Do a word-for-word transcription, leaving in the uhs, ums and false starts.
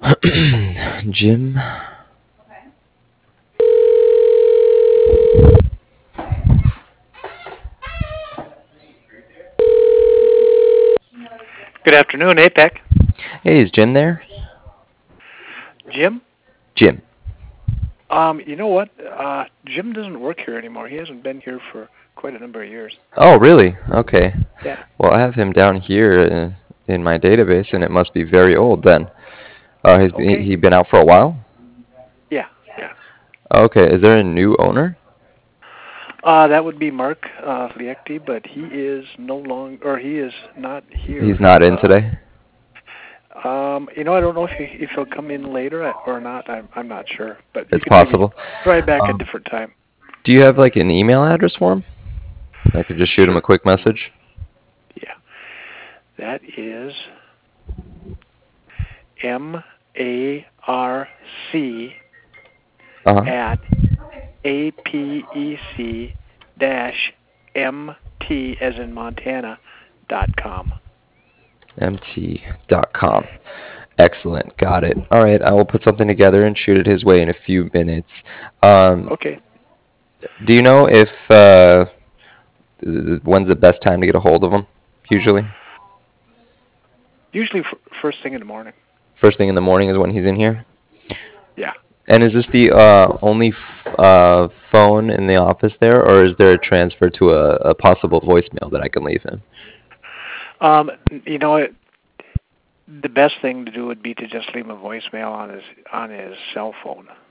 Jim. Good afternoon, APEC. Hey, is Jim there? Jim? Jim. Um, you know what? Uh, Jim doesn't work here anymore. He hasn't been here for quite a number of years. Oh, really? Okay. Yeah. Well, I have him down here in, in my database, and it must be very old then. Uh, he's been, Okay. he been out for a while? Yeah, yeah. Okay, is there a new owner? Uh, that would be Mark uh, Liechty, but he is no longer, or he is not here. He's not in Uh, today? um, you know, I don't know if he, if he'll come in later or not. I'm I'm not sure, but you It's can maybe possible. try back a Um, different time. do you have like an email address for him? I could just shoot him a Sure. quick message. Yeah. That is M A R C Uh-huh. at A P E C dash M T as in Montana dot com. M T dot com. Excellent. Got it. All right, I will put something together and shoot it his way in a few minutes. Um, Okay. do you know if uh, when's the best time to get a hold of him? Usually, Usually f- first thing in the morning. first thing in the morning is when he's in here. Yeah. And is this the uh, only f- uh, phone in the office there, or is there a transfer to a, a possible voicemail that I can leave him? Um, you know, it, the best thing to do would be to just leave him a voicemail on his on his cell phone.